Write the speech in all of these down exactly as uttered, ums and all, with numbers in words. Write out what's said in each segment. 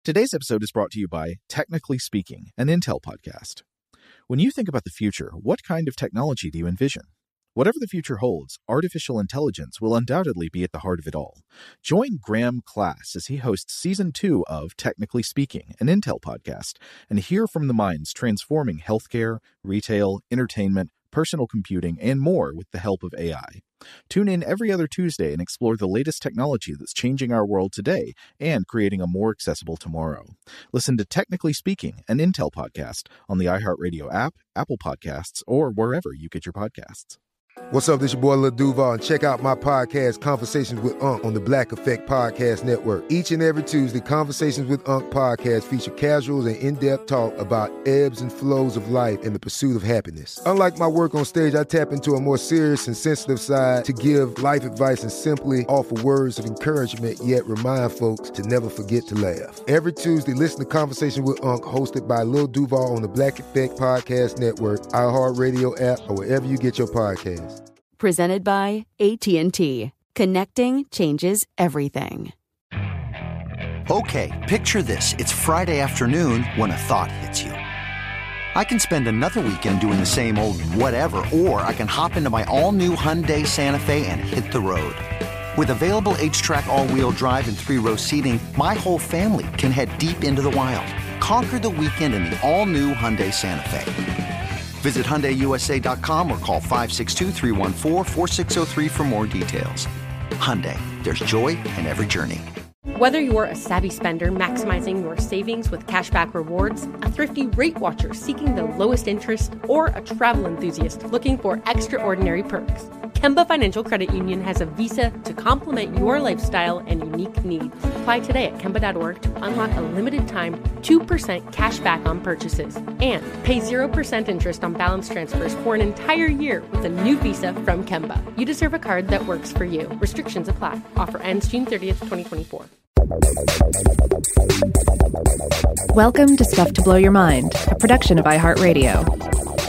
Today's episode is brought to you by Technically Speaking, an Intel podcast. When you think about the future, what kind of technology do you envision? Whatever the future holds, artificial intelligence will undoubtedly be at the heart of it all. Join Graham Class as he hosts Season two of Technically Speaking, an Intel podcast, and hear from the minds transforming healthcare, retail, entertainment, personal computing, and more with the help of A I. Tune in every other Tuesday and explore the latest technology that's changing our world today and creating a more accessible tomorrow. Listen to Technically Speaking, an Intel podcast on the iHeartRadio app, Apple Podcasts, or wherever you get your podcasts. What's up, this your boy Lil Duval, and check out my podcast, Conversations with Unc, on the Black Effect Podcast Network. Each and every Tuesday, Conversations with Unc podcast feature casuals and in-depth talk about ebbs and flows of life and the pursuit of happiness. Unlike my work on stage, I tap into a more serious and sensitive side to give life advice and simply offer words of encouragement, yet remind folks to never forget to laugh. Every Tuesday, listen to Conversations with Unc, hosted by Lil Duval on the Black Effect Podcast Network, iHeartRadio app, or wherever you get your podcasts. Presented by A T and T. Connecting changes everything. Okay, picture this. It's Friday afternoon when a thought hits you. I can spend another weekend doing the same old whatever, or I can hop into my all-new Hyundai Santa Fe and hit the road. With available H-Track all-wheel drive and three-row seating, my whole family can head deep into the wild. Conquer the weekend in the all-new Hyundai Santa Fe. Visit Hyundai U S A dot com or call five six two, three one four, four six zero three for more details. Hyundai, there's joy in every journey. Whether you're a savvy spender maximizing your savings with cashback rewards, a thrifty rate watcher seeking the lowest interest, or a travel enthusiast looking for extraordinary perks, Kemba Financial Credit Union has a visa to complement your lifestyle and unique needs. Apply today at Kemba dot org to unlock a limited-time two percent cash back on purchases and pay zero percent interest on balance transfers for an entire year with a new visa from Kemba. You deserve a card that works for you. Restrictions apply. Offer ends June thirtieth, twenty twenty-four. Welcome to Stuff to Blow Your Mind, a production of iHeartRadio.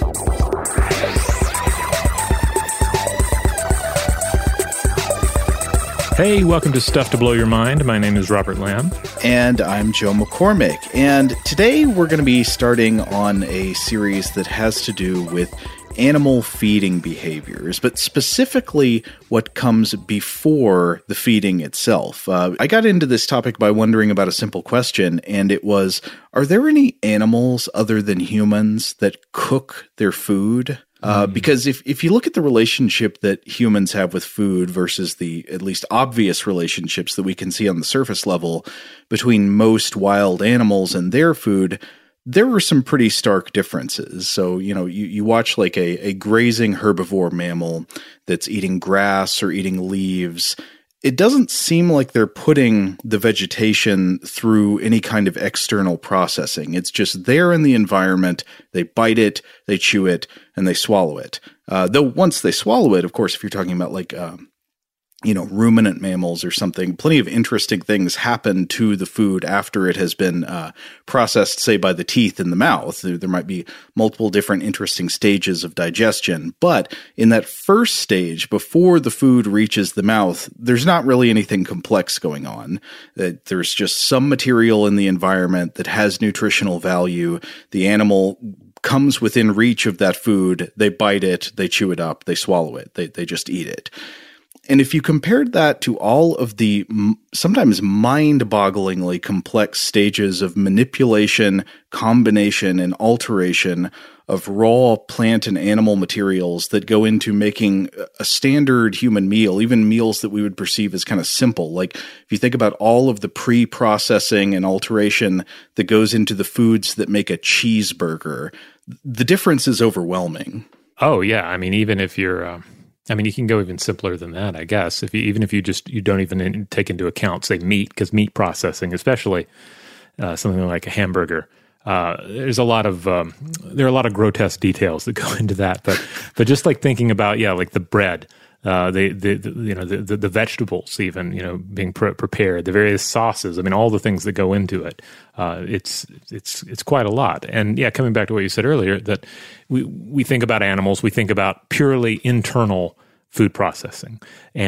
Hey, welcome to Stuff to Blow Your Mind. My name is Robert Lamb. And I'm Joe McCormick. And today we're going to be starting on a series that has to do with animal feeding behaviors, but specifically what comes before the feeding itself. Uh, I got into this topic by wondering about a simple question, and it was, are there any animals other than humans that cook their food? Uh, because if, if you look at the relationship that humans have with food versus the at least obvious relationships that we can see on the surface level between most wild animals and their food, there were some pretty stark differences. So, you know, you, you watch like a, a grazing herbivore mammal that's eating grass or eating leaves. It doesn't seem like they're putting the vegetation through any kind of external processing. It's just there in the environment. They bite it, they chew it, and they swallow it. Uh, though once they swallow it, of course, if you're talking about like, um, you know, ruminant mammals or something, plenty of interesting things happen to the food after it has been uh, processed, say, by the teeth in the mouth. There, there might be multiple different interesting stages of digestion. But in that first stage, before the food reaches the mouth, there's not really anything complex going on. Uh, there's just some material in the environment that has nutritional value. The animal comes within reach of that food. They bite it, they chew it up, they swallow it, they they just eat it. And if you compared that to all of the sometimes mind-bogglingly complex stages of manipulation, combination, and alteration of raw plant and animal materials that go into making a standard human meal, even meals that we would perceive as kind of simple, like if you think about all of the pre-processing and alteration that goes into the foods that make a cheeseburger, the difference is overwhelming. Oh, yeah. I mean, even if you're... Uh... I mean, you can go even simpler than that, I guess. If you, even if you just you don't even in, take into account, say, meat, because meat processing, especially uh, something like a hamburger, uh, there's a lot of um, there are a lot of grotesque details that go into that. But but just like thinking about, yeah, like the bread, uh, the, the the you know the, the the vegetables, even you know being pre- prepared, the various sauces. I mean, all the things that go into it. Uh, it's it's it's quite a lot. And yeah, coming back to what you said earlier, that we we think about animals, we think about purely internal food processing, and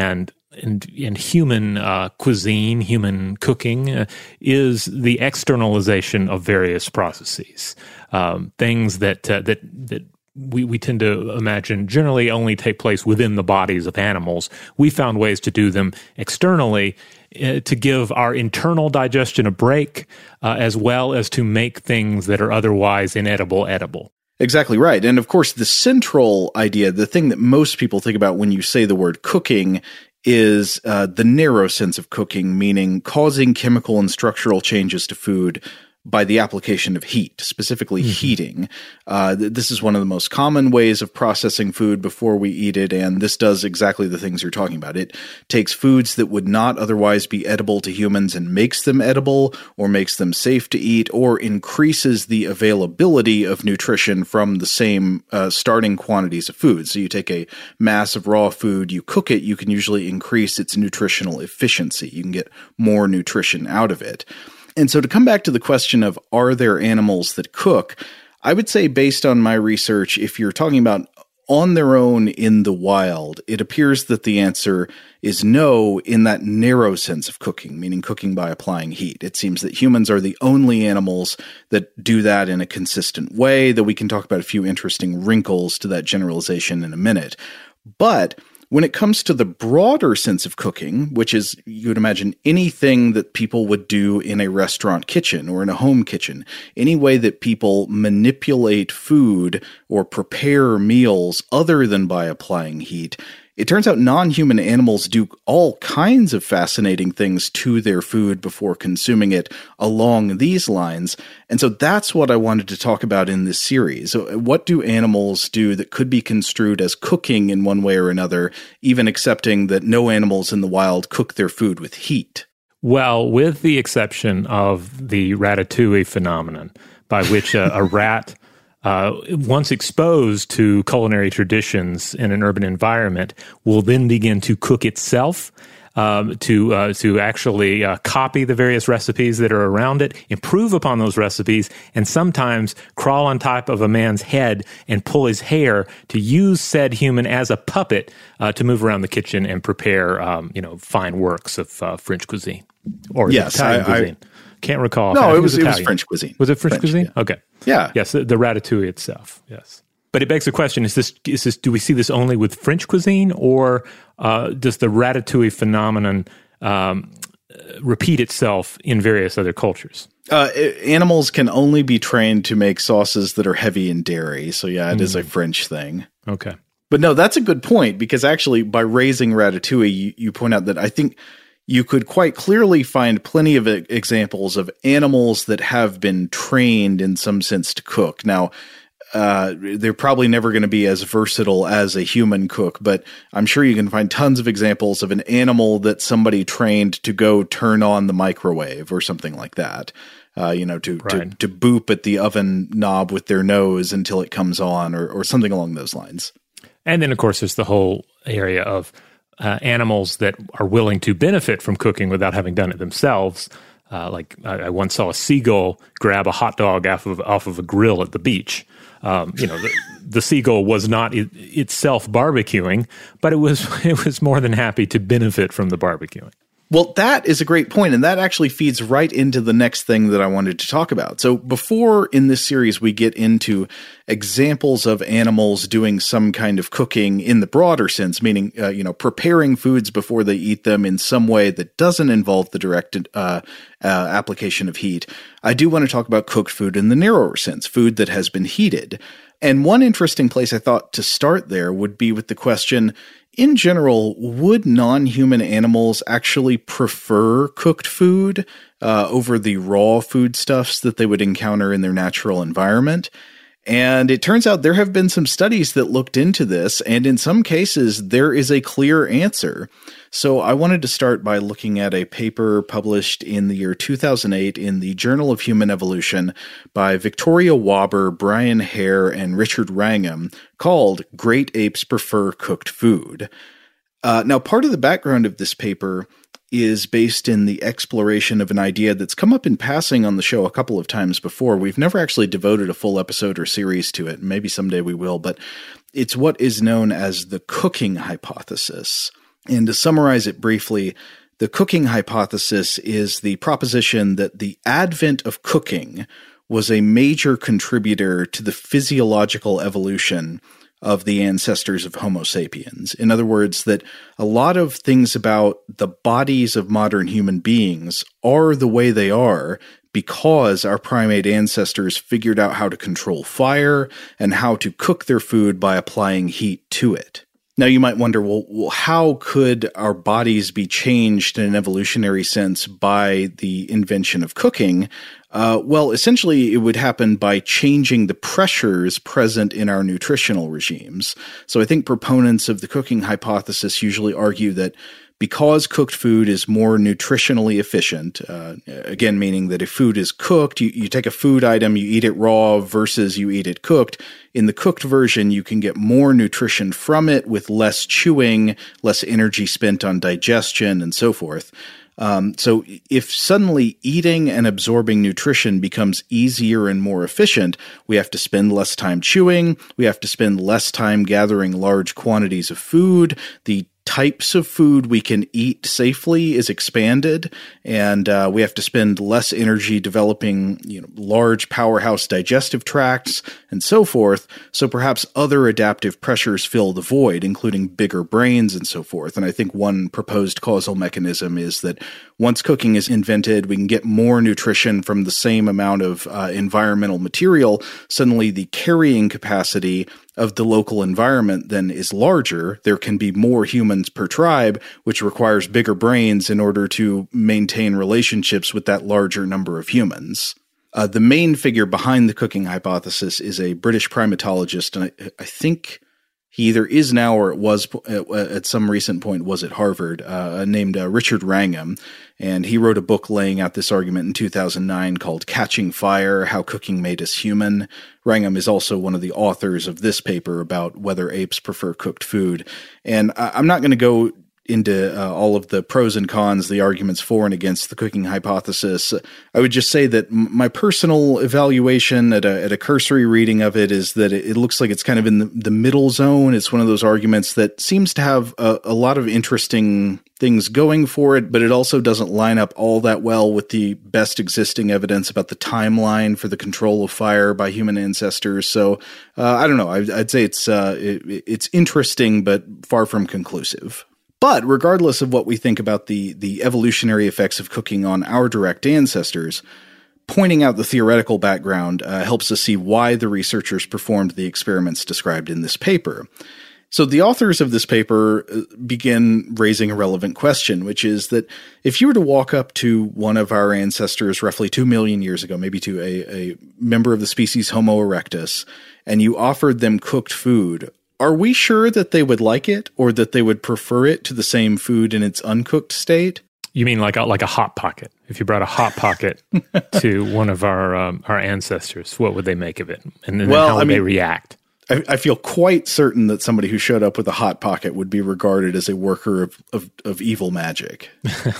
and, and human uh, cuisine, human cooking, uh, is the externalization of various processes, um, things that uh, that that we, we tend to imagine generally only take place within the bodies of animals. We found ways to do them externally uh, to give our internal digestion a break, uh, as well as to make things that are otherwise inedible edible. Exactly right. And of course, the central idea, the thing that most people think about when you say the word cooking, is uh, the narrow sense of cooking, meaning causing chemical and structural changes to food by the application of heat, specifically mm-hmm. heating. Uh, th- this is one of the most common ways of processing food before we eat it, and this does exactly the things you're talking about. It takes foods that would not otherwise be edible to humans and makes them edible, or makes them safe to eat, or increases the availability of nutrition from the same uh, starting quantities of food. So you take a mass of raw food, you cook it, you can usually increase its nutritional efficiency. You can get more nutrition out of it. And so to come back to the question of, are there animals that cook? I would say, based on my research, if you're talking about on their own in the wild, it appears that the answer is no in that narrow sense of cooking, meaning cooking by applying heat. It seems that humans are the only animals that do that in a consistent way, though we can talk about a few interesting wrinkles to that generalization in a minute. But when it comes to the broader sense of cooking, which is, you would imagine, anything that people would do in a restaurant kitchen or in a home kitchen, any way that people manipulate food or prepare meals other than by applying heat, it turns out non-human animals do all kinds of fascinating things to their food before consuming it along these lines. And so that's what I wanted to talk about in this series. So what do animals do that could be construed as cooking in one way or another, even accepting that no animals in the wild cook their food with heat? Well, with the exception of the ratatouille phenomenon, by which a, a rat Uh, once exposed to culinary traditions in an urban environment, will then begin to cook itself, um, to uh, to actually uh, copy the various recipes that are around it, improve upon those recipes, and sometimes crawl on top of a man's head and pull his hair to use said human as a puppet uh, to move around the kitchen and prepare, um, you know, fine works of uh, French cuisine or yes, Italian I, cuisine. I, Can't recall. No, it was, it it was French cuisine. Was it French, French cuisine? Yeah. Okay. Yeah. Yes, the, the ratatouille itself. Yes. But it begs the question: Is this is this? Do we see this only with French cuisine, or uh, does the ratatouille phenomenon um, repeat itself in various other cultures? Uh, animals can only be trained to make sauces that are heavy in dairy. So yeah, it mm. is a French thing. Okay. But no, that's a good point, because actually, by raising ratatouille, you, you point out that I think you could quite clearly find plenty of examples of animals that have been trained in some sense to cook. Now, uh, they're probably never going to be as versatile as a human cook, but I'm sure you can find tons of examples of an animal that somebody trained to go turn on the microwave or something like that. Uh, you know, to, right. to to boop at the oven knob with their nose until it comes on, or or something along those lines. And then, of course, there's the whole area of Uh, animals that are willing to benefit from cooking without having done it themselves. Uh, like I, I once saw a seagull grab a hot dog off of off of a grill at the beach. Um, you know, the, the seagull was not it, itself barbecuing, but it was it was more than happy to benefit from the barbecuing. Well, that is a great point, and that actually feeds right into the next thing that I wanted to talk about. So before in this series we get into examples of animals doing some kind of cooking in the broader sense, meaning, uh, you know, preparing foods before they eat them in some way that doesn't involve the direct uh, uh, application of heat, I do want to talk about cooked food in the narrower sense, food that has been heated. And one interesting place I thought to start there would be with the question, in general, would non-human animals actually prefer cooked food uh, over the raw foodstuffs that they would encounter in their natural environment? And it turns out there have been some studies that looked into this, and in some cases, there is a clear answer. So I wanted to start by looking at a paper published in the year two thousand eight in the Journal of Human Evolution by Victoria Wobber, Brian Hare, and Richard Wrangham, called Great Apes Prefer Cooked Food. Uh, now, part of the background of this paper is based in the exploration of an idea that's come up in passing on the show a couple of times before. We've never actually devoted a full episode or series to it. Maybe someday we will, but it's what is known as the cooking hypothesis. And to summarize it briefly, the cooking hypothesis is the proposition that the advent of cooking was a major contributor to the physiological evolution of the ancestors of Homo sapiens. In other words, that a lot of things about the bodies of modern human beings are the way they are because our primate ancestors figured out how to control fire and how to cook their food by applying heat to it. Now you might wonder, well, well, how could our bodies be changed in an evolutionary sense by the invention of cooking? Uh, well, essentially, it would happen by changing the pressures present in our nutritional regimes. So I think proponents of the cooking hypothesis usually argue that because cooked food is more nutritionally efficient, uh, again, meaning that if food is cooked, you, you take a food item, you eat it raw versus you eat it cooked. In the cooked version, you can get more nutrition from it with less chewing, less energy spent on digestion, and so forth. Um, so if suddenly eating and absorbing nutrition becomes easier and more efficient, we have to spend less time chewing, we have to spend less time gathering large quantities of food, the types of food we can eat safely is expanded, and uh, we have to spend less energy developing, you know, large powerhouse digestive tracts and so forth. So perhaps other adaptive pressures fill the void, including bigger brains and so forth. And I think one proposed causal mechanism is that once cooking is invented, we can get more nutrition from the same amount of uh, environmental material. Suddenly the carrying capacity of the local environment then is larger. There can be more humans per tribe, which requires bigger brains in order to maintain relationships with that larger number of humans. Uh, the main figure behind the cooking hypothesis is a British primatologist, and I, I think he either is now or it was at some recent point was at Harvard, uh, named uh, Richard Wrangham. And he wrote a book laying out this argument in two thousand nine called Catching Fire, How Cooking Made Us Human. Wrangham is also one of the authors of this paper about whether apes prefer cooked food. And I, I'm not going to go into uh, all of the pros and cons, the arguments for and against the cooking hypothesis. I would just say that m- my personal evaluation at a, at a cursory reading of it is that it, it looks like it's kind of in the, the middle zone. It's one of those arguments that seems to have a, a lot of interesting things going for it, but it also doesn't line up all that well with the best existing evidence about the timeline for the control of fire by human ancestors. So uh, I don't know. I, I'd say it's uh, it, it's interesting, but far from conclusive. But regardless of what we think about the, the evolutionary effects of cooking on our direct ancestors, pointing out the theoretical background uh, helps us see why the researchers performed the experiments described in this paper. So the authors of this paper begin raising a relevant question, which is that if you were to walk up to one of our ancestors roughly two million years ago, maybe to a, a member of the species Homo erectus, and you offered them cooked food, are we sure that they would like it or that they would prefer it to the same food in its uncooked state? You mean like a, like a Hot Pocket? If you brought a Hot Pocket to one of our um, our ancestors, what would they make of it? And then well, how would I mean, they react? I, I feel quite certain that somebody who showed up with a Hot Pocket would be regarded as a worker of, of, of evil magic.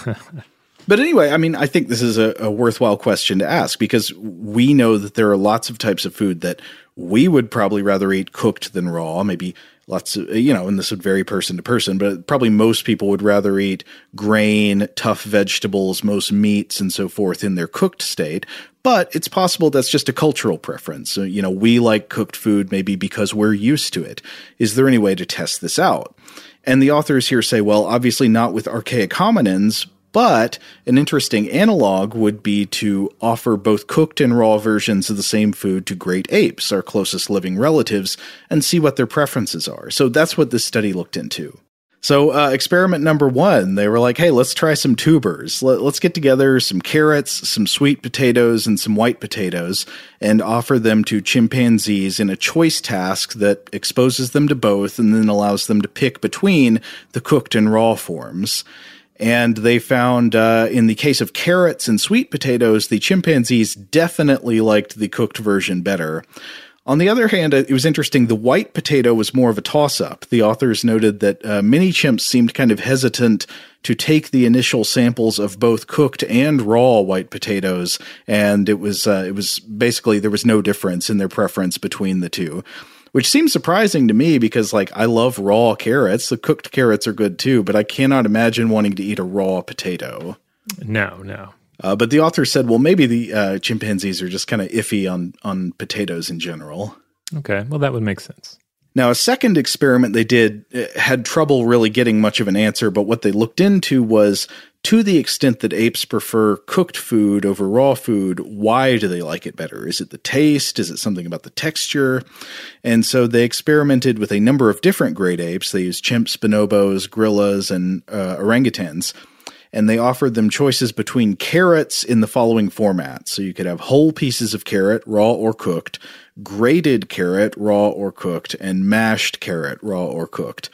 But anyway, I mean, I think this is a, a worthwhile question to ask because we know that there are lots of types of food that we would probably rather eat cooked than raw. Maybe lots of, you know, and this would vary person to person, but probably most people would rather eat grain, tough vegetables, most meats and so forth in their cooked state. But it's possible that's just a cultural preference. So, you know, we like cooked food maybe because we're used to it. Is there any way to test this out? And the authors here say, well, obviously not with archaic hominins, but an interesting analog would be to offer both cooked and raw versions of the same food to great apes, our closest living relatives, and see what their preferences are. So that's what this study looked into. So uh, experiment number one, they were like, hey, let's try some tubers. Let, let's get together some carrots, some sweet potatoes, and some white potatoes, and offer them to chimpanzees in a choice task that exposes them to both and then allows them to pick between the cooked and raw forms. And they found uh, in the case of carrots and sweet potatoes, the chimpanzees definitely liked the cooked version better. On the other hand, it was interesting. The white potato was more of a toss-up. The authors noted that uh, many chimps seemed kind of hesitant to take the initial samples of both cooked and raw white potatoes, and it was uh, it was basically there was no difference in their preference between the two. Which seems surprising to me because, like, I love raw carrots. The cooked carrots are good too, but I cannot imagine wanting to eat a raw potato. No, no. Uh, but the author said, well, maybe the uh, chimpanzees are just kind of iffy on, on potatoes in general. Okay, well, that would make sense. Now, a second experiment they did had trouble really getting much of an answer, but what they looked into was, to the extent that apes prefer cooked food over raw food, why do they like it better? Is it the taste? Is it something about the texture? And so they experimented with a number of different great apes. They used chimps, bonobos, gorillas, and uh, orangutans. And they offered them choices between carrots in the following format. So you could have whole pieces of carrot, raw or cooked, grated carrot, raw or cooked, and mashed carrot, raw or cooked.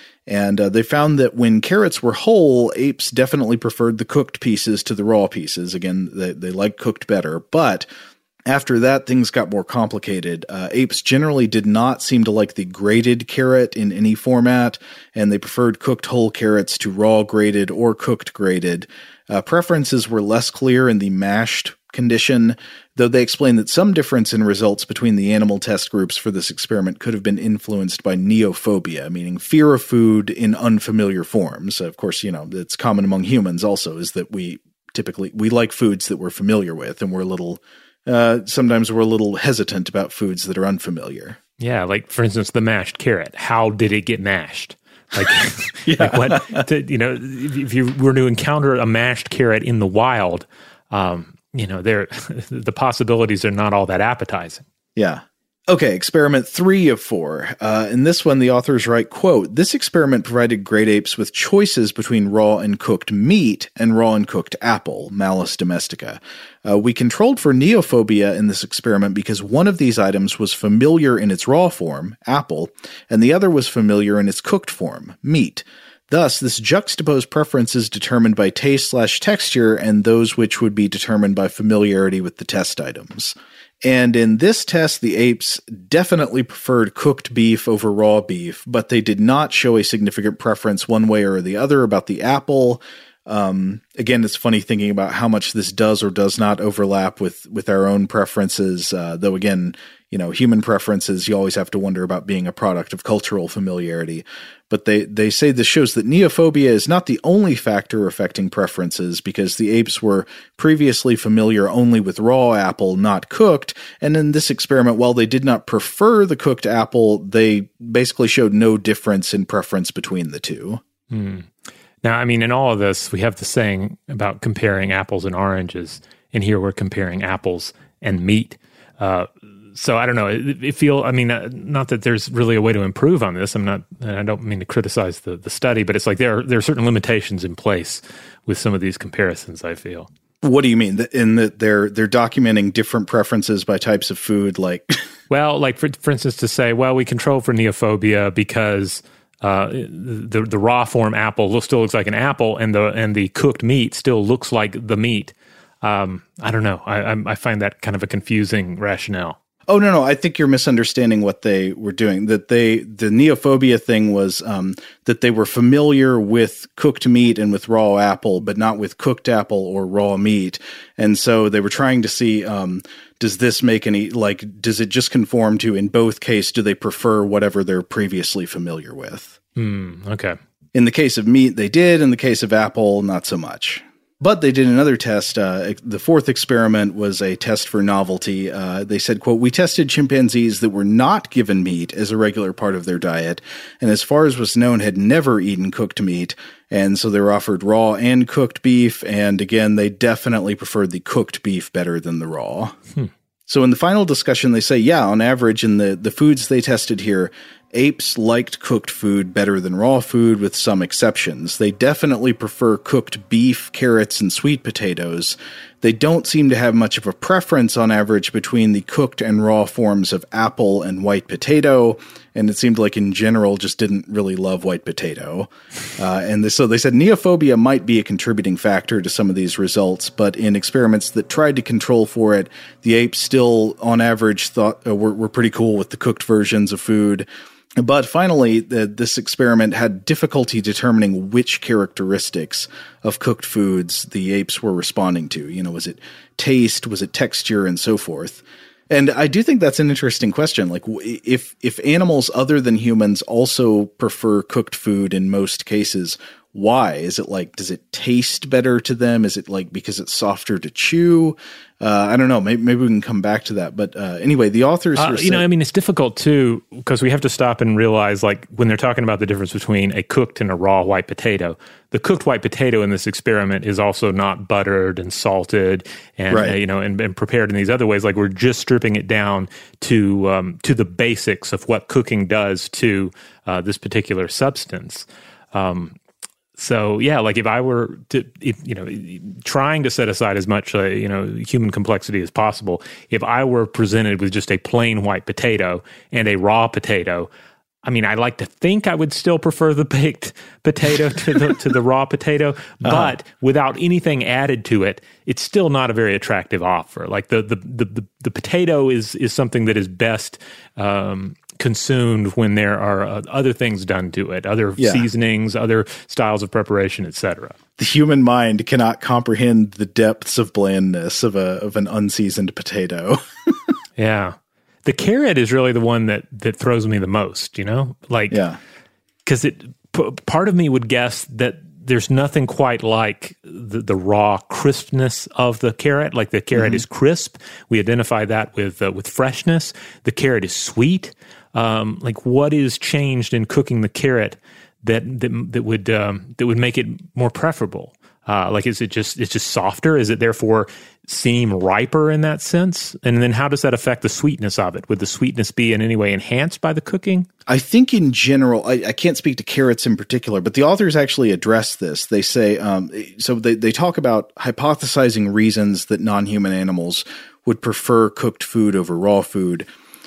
And uh, they found that when carrots were whole, apes definitely preferred the cooked pieces to the raw pieces. Again, they, they like cooked better. But after that, things got more complicated. Uh, apes generally did not seem to like the grated carrot in any format, and they preferred cooked whole carrots to raw grated or cooked grated. Uh, preferences were less clear in the mashed condition, though they explained that some difference in results between the animal test groups for this experiment could have been influenced by neophobia, meaning fear of food in unfamiliar forms. Of course, you know, it's common among humans also, is that we typically, we like foods that we're familiar with, and we're a little... Uh, sometimes we're a little hesitant about foods that are unfamiliar. Yeah, like, for instance, the mashed carrot. How did it get mashed? Like, yeah. like what? To, you know, if, if you were to encounter a mashed carrot in the wild, um, you know, there the possibilities are not all that appetizing. Yeah. Okay, experiment three of four. Uh, in this one, the authors write, quote, "This experiment provided great apes with choices between raw and cooked meat and raw and cooked apple, Malus domestica. Uh, we controlled for neophobia in this experiment because one of these items was familiar in its raw form, apple, and the other was familiar in its cooked form, meat. Thus, this juxtaposed preference is determined by taste slash texture and those which would be determined by familiarity with the test items." And in this test, the apes definitely preferred cooked beef over raw beef, but they did not show a significant preference one way or the other about the apple. Um, again, it's funny thinking about how much this does or does not overlap with, with our own preferences, uh, though again, you know, human preferences, you always have to wonder about being a product of cultural familiarity. But they, they say this shows that neophobia is not the only factor affecting preferences, because the apes were previously familiar only with raw apple, not cooked. And in this experiment, while they did not prefer the cooked apple, they basically showed no difference in preference between the two. Hmm. Now, I mean, in all of this, we have the saying about comparing apples and oranges, and here we're comparing apples and meat. Uh, so I don't know. It, it feel. I mean, uh, not that there's really a way to improve on this. I'm not. I don't mean to criticize the, the study, but it's like there are, there are certain limitations in place with some of these comparisons, I feel. What do you mean? In that they're they're documenting different preferences by types of food, like well, like for for instance, to say, well, we control for neophobia because uh, the the raw form apple looks, still looks like an apple, and the and the cooked meat still looks like the meat. Um, I don't know. I I find that kind of a confusing rationale. Oh, no, no. I think you're misunderstanding what they were doing. That they, the neophobia thing was um, that they were familiar with cooked meat and with raw apple, but not with cooked apple or raw meat. And so they were trying to see, um, does this make any, like, does it just conform to, in both cases, do they prefer whatever they're previously familiar with? Mm, okay. In the case of meat, they did. In the case of apple, not so much. But they did another test. Uh, the fourth experiment was a test for novelty. Uh, they said, quote, "We tested chimpanzees that were not given meat as a regular part of their diet, and as far as was known, had never eaten cooked meat. And so they were offered raw and cooked beef. And again, they definitely preferred the cooked beef better than the raw." Hmm. So in the final discussion, they say, yeah, on average, in the, the foods they tested here, apes liked cooked food better than raw food, with some exceptions. They definitely prefer cooked beef, carrots, and sweet potatoes. They don't seem to have much of a preference on average between the cooked and raw forms of apple and white potato, and it seemed like in general just didn't really love white potato. Uh, and this, so they said neophobia might be a contributing factor to some of these results, but in experiments that tried to control for it, the apes still, on average, thought uh, were, were pretty cool with the cooked versions of food. But finally, the, this experiment had difficulty determining which characteristics of cooked foods the apes were responding to. You know, was it taste, was it texture, and so forth. And I do think that's an interesting question. Like, if if animals other than humans also prefer cooked food in most cases, why? Is it like, does it taste better to them? Is it like because it's softer to chew? Uh, I don't know. Maybe, maybe we can come back to that. But uh, anyway, the authors, uh, you know, I mean, it's difficult too because we have to stop and realize, like, when they're talking about the difference between a cooked and a raw white potato, the cooked white potato in this experiment is also not buttered and salted and right. uh, you know, and, and prepared in these other ways. Like, we're just stripping it down to um, to the basics of what cooking does to uh, this particular substance. Um, So yeah, like if I were to, if, you know, trying to set aside as much, uh, you know, human complexity as possible, if I were presented with just a plain white potato and a raw potato, I mean, I like to think I would still prefer the baked potato to the to the raw potato, but uh-huh. without anything added to it, it's still not a very attractive offer. Like the the the the, the potato is is something that is best Um, consumed when there are uh, other things done to it, other yeah. seasonings, other styles of preparation, et cetera. The human mind cannot comprehend the depths of blandness of a of an unseasoned potato. Yeah. The carrot is really the one that that throws me the most, you know? Like, yeah. Because it p- part of me would guess that there's nothing quite like the, the raw crispness of the carrot. Like the carrot mm-hmm. is crisp. We identify that with uh, with freshness. The carrot is sweet. Um, like, what is changed in cooking the carrot that that, that would um, that would make it more preferable? Uh, like, is it just it's just softer? Is it therefore seem riper in that sense? And then how does that affect the sweetness of it? Would the sweetness be in any way enhanced by the cooking? I think in general, I, I can't speak to carrots in particular, but the authors actually address this. They say, um, so they, they talk about hypothesizing reasons that non-human animals would prefer cooked food over raw food.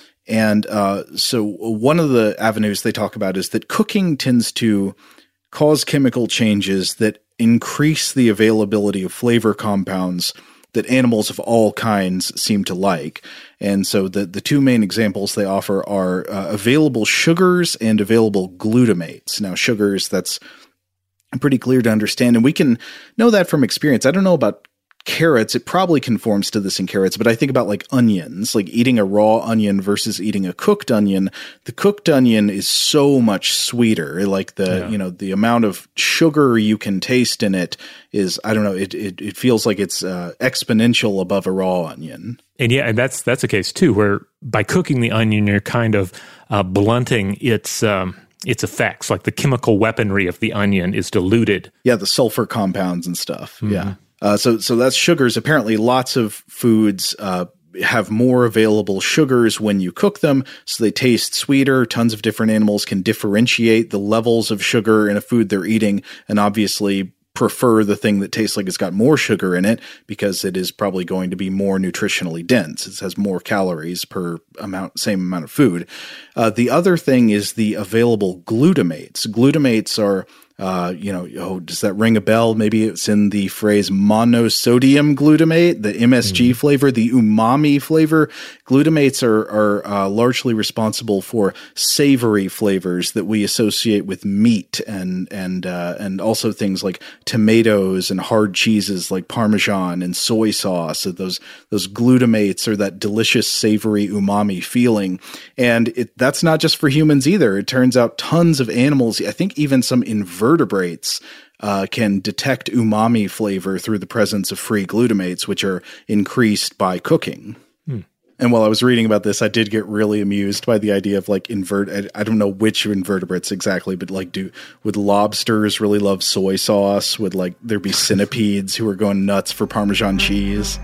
And uh, so one of the avenues they talk about is that cooking tends to cause chemical changes that increase the availability of flavor compounds that animals of all kinds seem to like. And so the, the two main examples they offer are uh, available sugars and available glutamates. Now, sugars, that's pretty clear to understand, and we can know that from experience. I don't know about carrots. It probably conforms to this in carrots, but I think about like onions, like eating a raw onion versus eating a cooked onion. The cooked onion is so much sweeter. Like the, yeah. you know, the amount of sugar you can taste in it is, I don't know, it it, it feels like it's uh, exponential above a raw onion. And yeah, and that's that's a case too, where by cooking the onion, you're kind of uh, blunting its um, its effects. Like the chemical weaponry of the onion is diluted. Yeah, the sulfur compounds and stuff. Mm-hmm. Yeah. Uh, so, so that's sugars. Apparently, lots of foods uh, have more available sugars when you cook them, so they taste sweeter. Tons of different animals can differentiate the levels of sugar in a food they're eating, and obviously prefer the thing that tastes like it's got more sugar in it because it is probably going to be more nutritionally dense. It has more calories per amount, same amount of food. Uh, the other thing is the available glutamates. Glutamates are Uh, you know, oh, does that ring a bell? Maybe it's in the phrase monosodium glutamate, the M S G mm-hmm. flavor, the umami flavor. Glutamates are, are uh, largely responsible for savory flavors that we associate with meat and and uh, and also things like tomatoes and hard cheeses like Parmesan and soy sauce. So those those glutamates are that delicious savory umami feeling, and it, that's not just for humans either. It turns out tons of animals, I think even some invertebrates, Vertebrates uh, can detect umami flavor through the presence of free glutamates, which are increased by cooking. Hmm. And while I was reading about this, I did get really amused by the idea of like invert. I, I don't know which invertebrates exactly, but like, do would lobsters really love soy sauce? Would like there be centipedes who are going nuts for Parmesan cheese?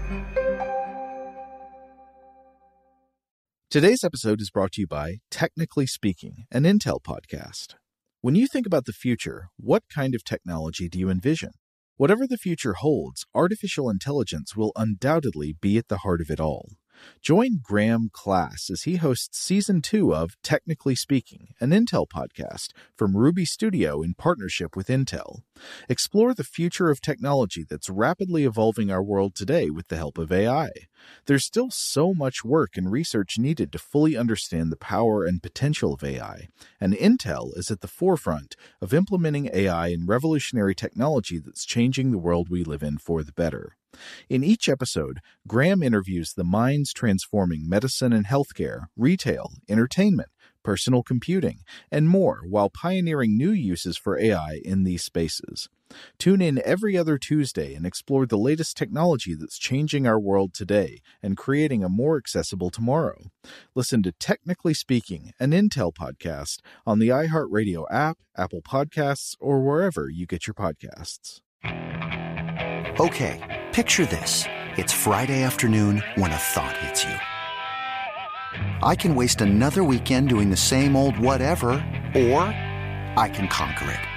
Today's episode is brought to you by Technically Speaking, an Intel podcast. When you think about the future, what kind of technology do you envision? Whatever the future holds, artificial intelligence will undoubtedly be at the heart of it all. Join Graham Class as he hosts Season two of Technically Speaking, an Intel podcast from Ruby Studio in partnership with Intel. Explore the future of technology that's rapidly evolving our world today with the help of A I. There's still so much work and research needed to fully understand the power and potential of A I, and Intel is at the forefront of implementing A I in revolutionary technology that's changing the world we live in for the better. In each episode, Graham interviews the minds transforming medicine and healthcare, retail, entertainment, personal computing, and more while pioneering new uses for A I in these spaces. Tune in every other Tuesday and explore the latest technology that's changing our world today and creating a more accessible tomorrow. Listen to Technically Speaking, an Intel podcast, on the iHeartRadio app, Apple Podcasts, or wherever you get your podcasts. Okay, picture this. It's Friday afternoon when a thought hits you. I can waste another weekend doing the same old whatever, or I can conquer it.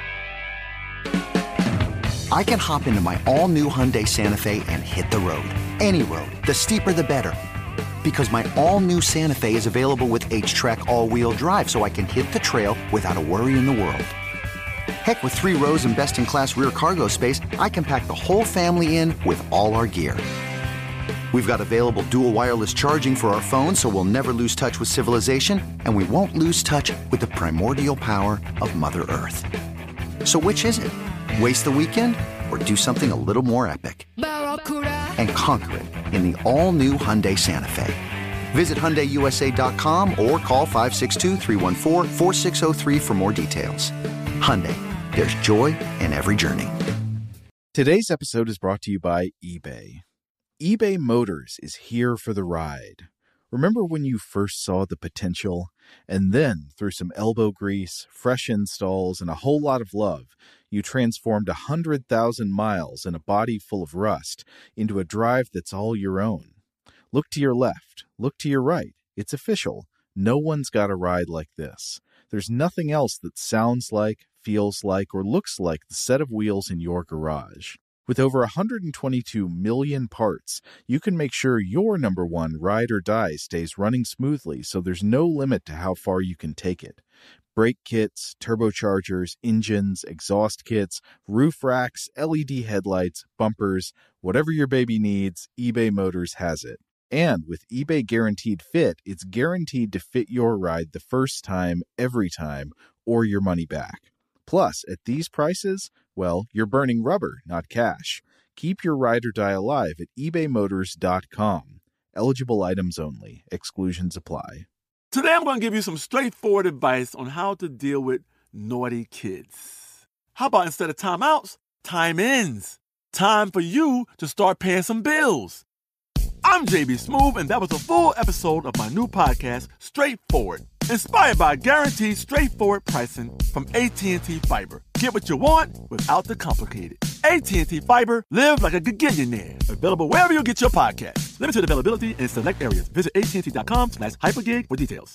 I can hop into my all-new Hyundai Santa Fe and hit the road. Any road. The steeper, the better. Because my all-new Santa Fe is available with H-Track all-wheel drive, so I can hit the trail without a worry in the world. Heck, with three rows and best-in-class rear cargo space, I can pack the whole family in with all our gear. We've got available dual wireless charging for our phones, so we'll never lose touch with civilization, and we won't lose touch with the primordial power of Mother Earth. So which is it? Waste the weekend or do something a little more epic? And conquer it in the all-new Hyundai Santa Fe. Visit Hyundai U S A dot com or call five six two, three one four, four six zero three for more details. Hyundai, there's joy in every journey. Today's episode is brought to you by eBay. eBay Motors is here for the ride. Remember when you first saw the potential? And then, through some elbow grease, fresh installs, and a whole lot of love, you transformed one hundred thousand miles and a body full of rust into a drive that's all your own. Look to your left. Look to your right. It's official. No one's got a ride like this. There's nothing else that sounds like, feels like, or looks like the set of wheels in your garage. With over one hundred twenty-two million parts, you can make sure your number one ride or die stays running smoothly, so there's no limit to how far you can take it. Brake kits, turbochargers, engines, exhaust kits, roof racks, L E D headlights, bumpers, whatever your baby needs, eBay Motors has it. And with eBay Guaranteed Fit, it's guaranteed to fit your ride the first time, every time, or your money back. Plus, at these prices, well, you're burning rubber, not cash. Keep your ride or die alive at ebay motors dot com. Eligible items only. Exclusions apply. Today I'm going to give you some straightforward advice on how to deal with naughty kids. How about instead of timeouts, time ins? Time for you to start paying some bills. I'm J B Smoove, and that was a full episode of my new podcast, Straightforward, inspired by guaranteed straightforward pricing from A T and T Fiber. Get what you want without the complicated. A T and T Fiber, live like a gigillionaire. Available wherever you get your podcast. Limited availability in select areas. Visit A T and T dot com slash hypergig for details.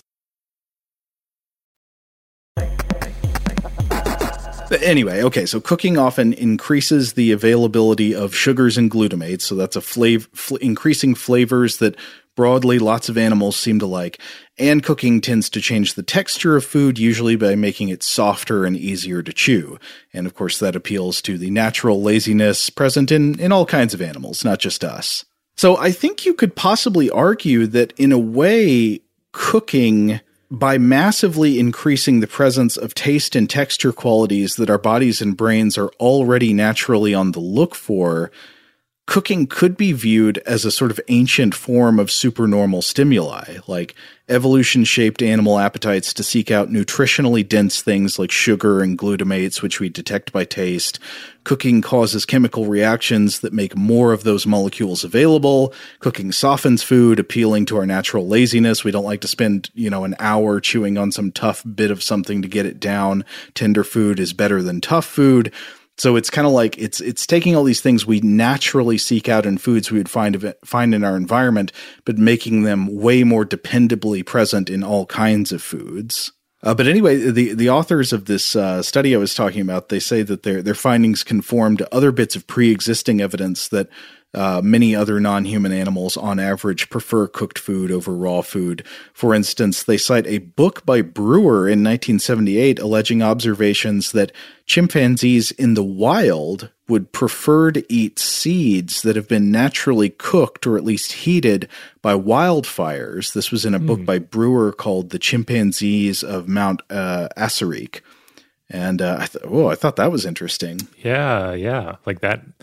Anyway, okay, so cooking often increases the availability of sugars and glutamates, so that's a flav- fl- increasing flavors that broadly lots of animals seem to like, and cooking tends to change the texture of food, usually by making it softer and easier to chew. And of course, that appeals to the natural laziness present in, in all kinds of animals, not just us. So I think you could possibly argue that in a way, cooking, by massively increasing the presence of taste and texture qualities that our bodies and brains are already naturally on the look for, cooking could be viewed as a sort of ancient form of supernormal stimuli, like evolution-shaped animal appetites to seek out nutritionally dense things like sugar and glutamates, which we detect by taste. Cooking causes chemical reactions that make more of those molecules available. Cooking softens food, appealing to our natural laziness. We don't like to spend, you know, an hour chewing on some tough bit of something to get it down. Tender food is better than tough food. So it's kind of like it's it's taking all these things we naturally seek out in foods we would find find in our environment, but making them way more dependably present in all kinds of foods. Uh, but anyway, the the authors of this uh, study I was talking about, they say that their their findings conform to other bits of pre-existing evidence that Uh, many other non-human animals, on average, prefer cooked food over raw food. For instance, they cite a book by Brewer in nineteen seventy-eight alleging observations that chimpanzees in the wild would prefer to eat seeds that have been naturally cooked or at least heated by wildfires. This was in a mm. book by Brewer called The Chimpanzees of Mount uh, Assarik. And uh, I, th- oh, I thought that was interesting. Yeah, yeah. Like that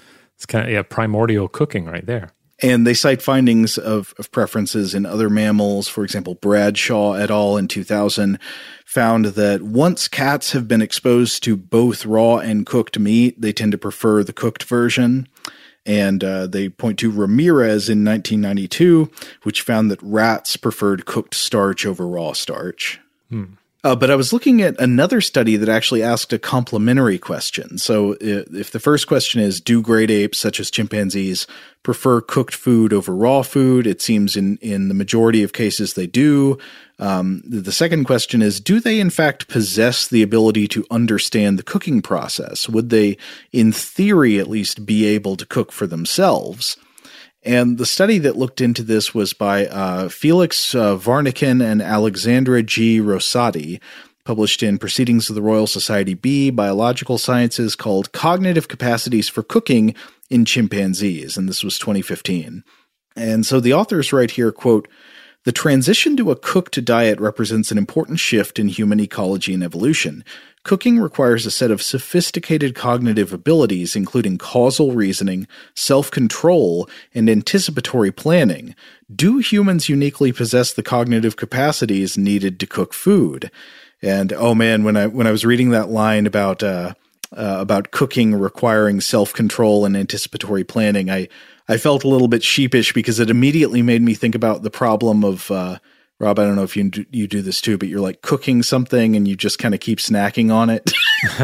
It's kind of yeah, primordial cooking right there. And they cite findings of, of preferences in other mammals. For example, Bradshaw et al. In two thousand found that once cats have been exposed to both raw and cooked meat, they tend to prefer the cooked version. And uh, they point to Ramirez in nineteen ninety-two, which found that rats preferred cooked starch over raw starch. Hmm. Uh, but I was looking at another study that actually asked a complementary question. So if the first question is, do great apes, such as chimpanzees, prefer cooked food over raw food? It seems in, in the majority of cases they do. Um, the second question is, do they in fact possess the ability to understand the cooking process? Would they, in theory at least, be able to cook for themselves? And the study that looked into this was by uh, Felix uh, Varnikin and Alexandra G. Rosati, published in Proceedings of the Royal Society B, Biological Sciences, called Cognitive Capacities for Cooking in Chimpanzees, and this was twenty fifteen. And so the authors write here, quote, "The transition to a cooked diet represents an important shift in human ecology and evolution. Cooking requires a set of sophisticated cognitive abilities, including causal reasoning, self-control, and anticipatory planning. Do humans uniquely possess the cognitive capacities needed to cook food?" And oh man, when I when I was reading that line about uh, uh, about cooking requiring self-control and anticipatory planning, I I felt a little bit sheepish because it immediately made me think about the problem of uh, Rob, I don't know if you do, you do this too, but you're like cooking something and you just kind of keep snacking on it.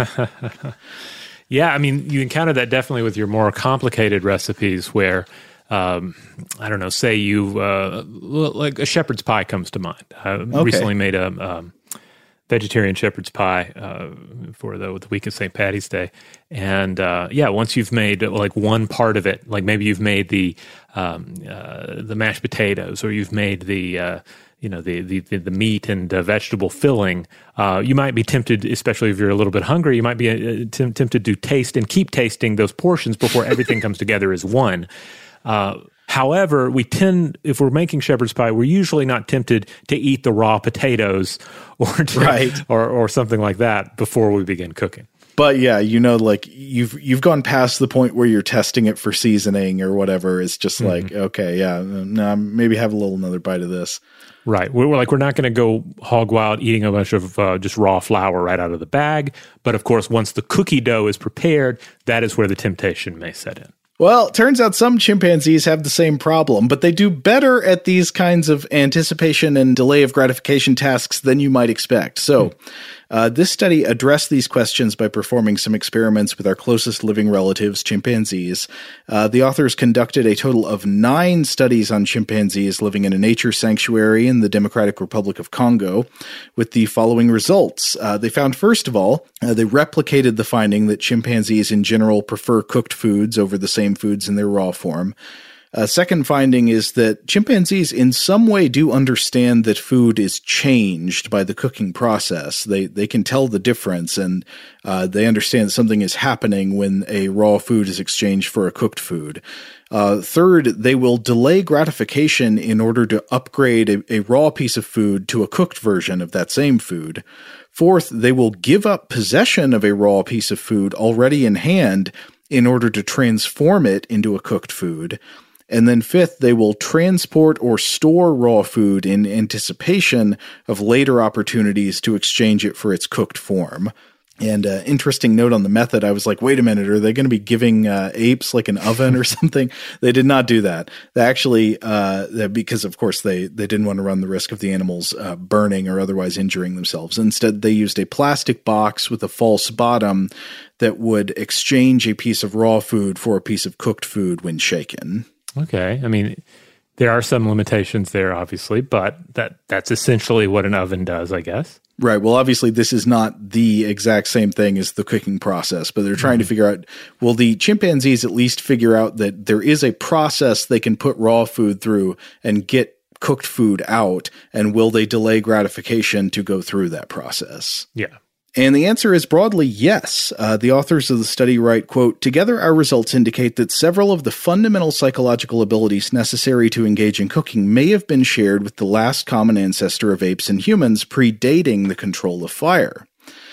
Yeah, I mean, you encounter that definitely with your more complicated recipes where, um, I don't know, say you, uh, like a shepherd's pie comes to mind. I okay. recently made a um, vegetarian shepherd's pie uh, for the, the week of Saint Patty's Day. And uh, yeah, once you've made like one part of it, like maybe you've made the um, uh, the mashed potatoes, or you've made the uh, you know, the, the, the meat and uh, vegetable filling, uh, you might be tempted, especially if you're a little bit hungry, you might be uh, t- tempted to taste and keep tasting those portions before everything comes together as one. Uh, however, we tend, if we're making shepherd's pie, we're usually not tempted to eat the raw potatoes or, to, right. or, or something like that before we begin cooking. But yeah, you know, like you've you've gone past the point where you're testing it for seasoning or whatever. It's just mm-hmm. like, okay, yeah, no, maybe have a little another bite of this. Right. We're, we're like, we're not going to go hog wild eating a bunch of uh, just raw flour right out of the bag. But of course, once the cookie dough is prepared, that is where the temptation may set in. Well, it turns out some chimpanzees have the same problem, but they do better at these kinds of anticipation and delay of gratification tasks than you might expect. So uh, this study addressed these questions by performing some experiments with our closest living relatives, chimpanzees. Uh, the authors conducted a total of nine studies on chimpanzees living in a nature sanctuary in the Democratic Republic of Congo with the following results. Uh, they found, first of all, uh, they replicated the finding that chimpanzees in general prefer cooked foods over the same foods in their raw form. A second finding is that chimpanzees in some way do understand that food is changed by the cooking process. They they can tell the difference, and uh, they understand that something is happening when a raw food is exchanged for a cooked food. Uh, third, they will delay gratification in order to upgrade a, a raw piece of food to a cooked version of that same food. Fourth, they will give up possession of a raw piece of food already in hand in order to transform it into a cooked food. And then fifth, they will transport or store raw food in anticipation of later opportunities to exchange it for its cooked form. And uh, interesting note on the method, I was like, wait a minute, are they going to be giving uh, apes like an oven or something? They did not do that. They actually, uh, because of course they, they didn't want to run the risk of the animals uh, burning or otherwise injuring themselves. Instead, they used a plastic box with a false bottom that would exchange a piece of raw food for a piece of cooked food when shaken. Okay. I mean, there are some limitations there, obviously, but that that's essentially what an oven does, I guess. Right. Well, obviously, this is not the exact same thing as the cooking process, but they're trying mm-hmm. to figure out, will the chimpanzees at least figure out that there is a process they can put raw food through and get cooked food out, and will they delay gratification to go through that process? Yeah. And the answer is broadly yes. Uh, the authors of the study write, quote, "Together our results indicate that several of the fundamental psychological abilities necessary to engage in cooking may have been shared with the last common ancestor of apes and humans predating the control of fire."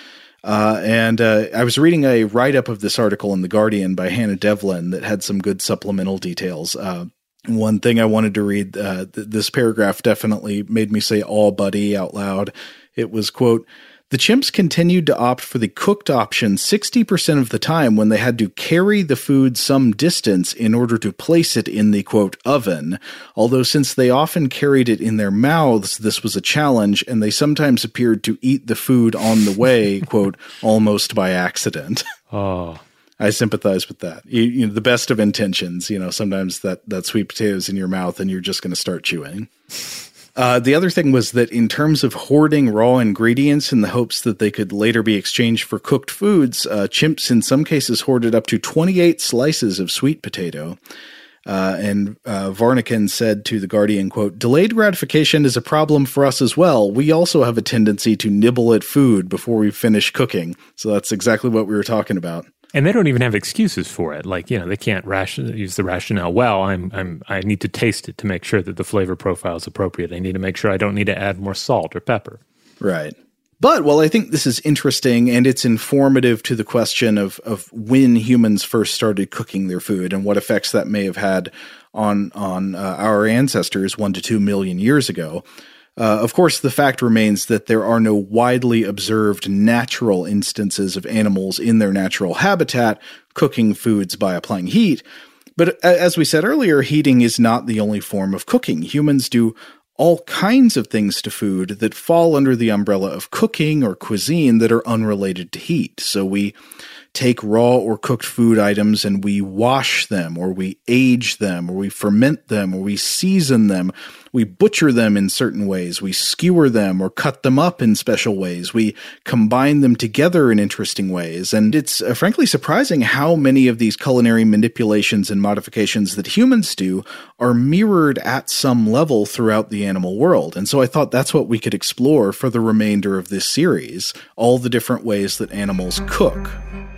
Uh, and uh, I was reading a write-up of this article in The Guardian by Hannah Devlin that had some good supplemental details. Uh, one thing I wanted to read, uh, th- this paragraph definitely made me say "all buddy" out loud. It was, quote, "The chimps continued to opt for the cooked option sixty percent of the time when they had to carry the food some distance in order to place it in the, quote, oven. Although since they often carried it in their mouths, this was a challenge, and they sometimes appeared to eat the food on the way, quote, almost by accident." Oh, I sympathize with that. You, you know, the best of intentions, you know, sometimes that, that sweet potato is in your mouth and you're just going to start chewing. Uh, the other thing was that in terms of hoarding raw ingredients in the hopes that they could later be exchanged for cooked foods, uh, chimps in some cases hoarded up to twenty-eight slices of sweet potato. Uh, and uh, Varnikin said to The Guardian, quote, "Delayed gratification is a problem for us as well. We also have a tendency to nibble at food before we finish cooking." So that's exactly what we were talking about. And they don't even have excuses for it. Like, you know, they can't ration, use the rationale. Well, I'm, I'm, I need to taste it to make sure that the flavor profile is appropriate. I need to make sure I don't need to add more salt or pepper. Right. But, well, I think this is interesting and it's informative to the question of, of when humans first started cooking their food and what effects that may have had on, on uh, our ancestors one to two million years ago. Uh, of course, the fact remains that there are no widely observed natural instances of animals in their natural habitat cooking foods by applying heat. But as we said earlier, heating is not the only form of cooking. Humans do all kinds of things to food that fall under the umbrella of cooking or cuisine that are unrelated to heat. So we take raw or cooked food items and we wash them, or we age them, or we ferment them, or we season them. We butcher them in certain ways. We skewer them or cut them up in special ways. We combine them together in interesting ways. And it's uh, frankly surprising how many of these culinary manipulations and modifications that humans do are mirrored at some level throughout the animal world. And so I thought that's what we could explore for the remainder of this series, all the different ways that animals cook.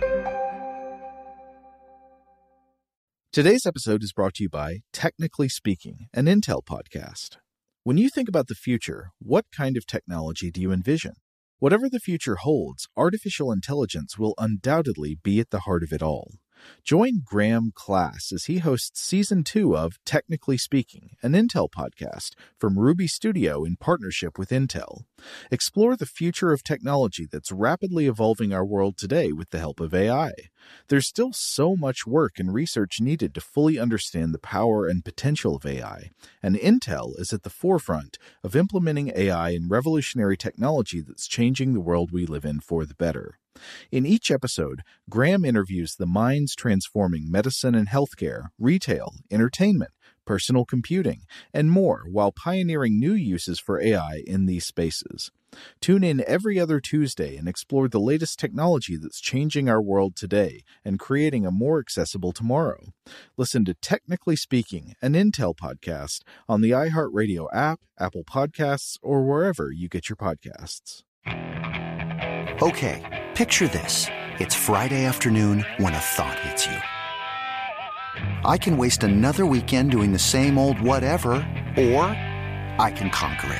Today's episode is brought to you by Technically Speaking, an Intel podcast. When you think about the future, what kind of technology do you envision? Whatever the future holds, artificial intelligence will undoubtedly be at the heart of it all. Join Graham Class as he hosts Season two of Technically Speaking, an Intel podcast from Ruby Studio in partnership with Intel. Explore the future of technology that's rapidly evolving our world today with the help of A I. There's still so much work and research needed to fully understand the power and potential of A I, and Intel is at the forefront of implementing A I in revolutionary technology that's changing the world we live in for the better. In each episode, Graham interviews the minds transforming medicine and healthcare, retail, entertainment, personal computing, and more while pioneering new uses for A I in these spaces. Tune in every other Tuesday and explore the latest technology that's changing our world today and creating a more accessible tomorrow. Listen to Technically Speaking, an Intel podcast on the iHeartRadio app, Apple Podcasts, or wherever you get your podcasts. Okay, picture this. It's Friday afternoon when a thought hits you. I can waste another weekend doing the same old whatever, or I can conquer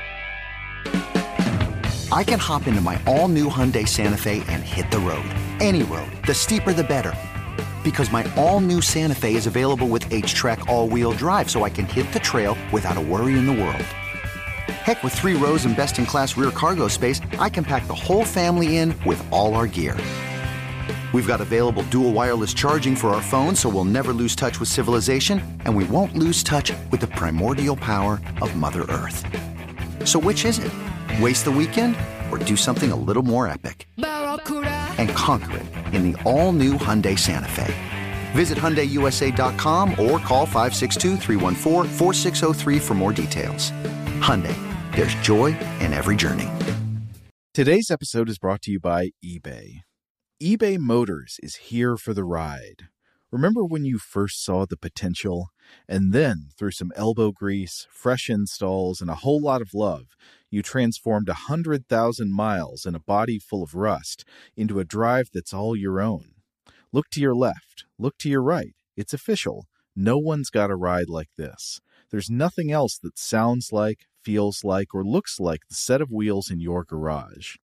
it. I can hop into my all-new Hyundai Santa Fe and hit the road. Any road. The steeper, the better. Because my all-new Santa Fe is available with H-Track all-wheel drive, so I can hit the trail without a worry in the world. Heck, with three rows and best-in-class rear cargo space, I can pack the whole family in with all our gear. We've got available dual wireless charging for our phones, so we'll never lose touch with civilization, and we won't lose touch with the primordial power of Mother Earth. So which is it? Waste the weekend or do something a little more epic? And conquer it in the all-new Hyundai Santa Fe. Visit Hyundai U S A dot com or call five six two, three one four, four six zero three for more details. Hyundai, there's joy in every journey. Today's episode is brought to you by eBay. eBay Motors is here for the ride. Remember when you first saw the potential? And then, through some elbow grease, fresh installs, and a whole lot of love, you transformed one hundred thousand miles and a body full of rust into a drive that's all your own. Look to your left. Look to your right. It's official. No one's got a ride like this. There's nothing else that sounds like, feels like, or looks like the set of wheels in your garage.